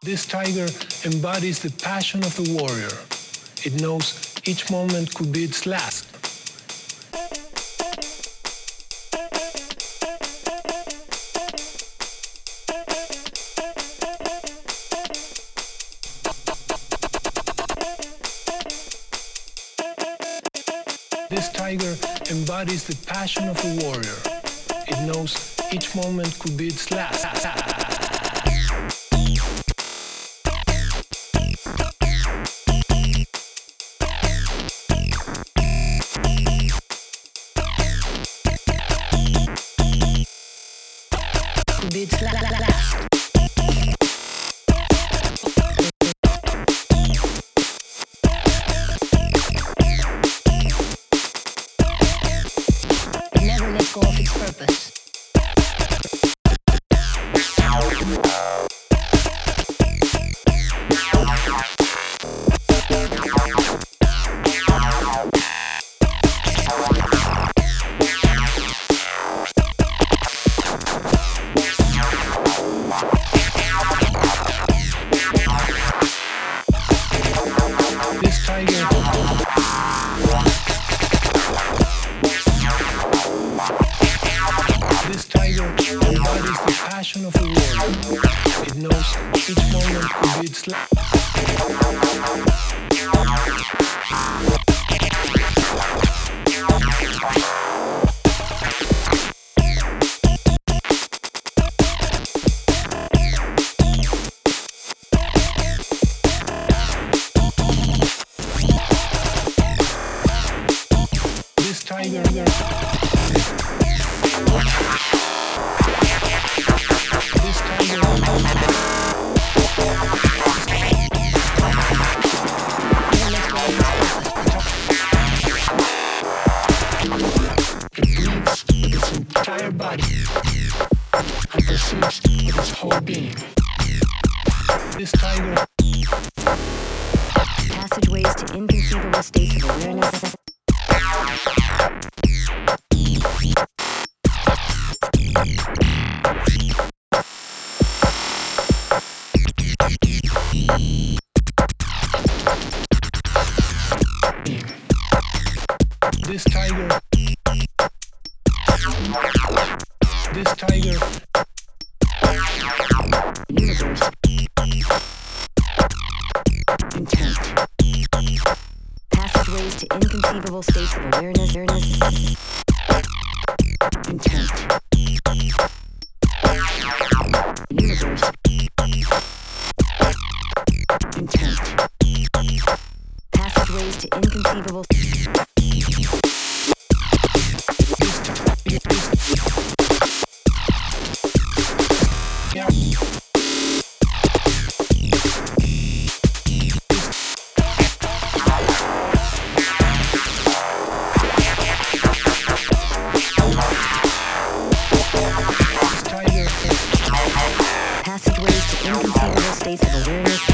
This tiger embodies the passion of the warrior. It knows each moment could be its last. This tiger embodies the passion of the warrior. It knows each moment could be its last. Beats last. Never let go of its purpose. This tiger embodies the passion of a warrior. It knows each moment could be its last. This tiger entire body and perceives with its whole being. This tiger Passageways to inconceivable states of awareness. This tiger Universe. Intent. Passageways to inconceivable states of awareness. Intent. Universe. Intent. Passageways to inconceivable. Passageways to inconceivable states of awareness.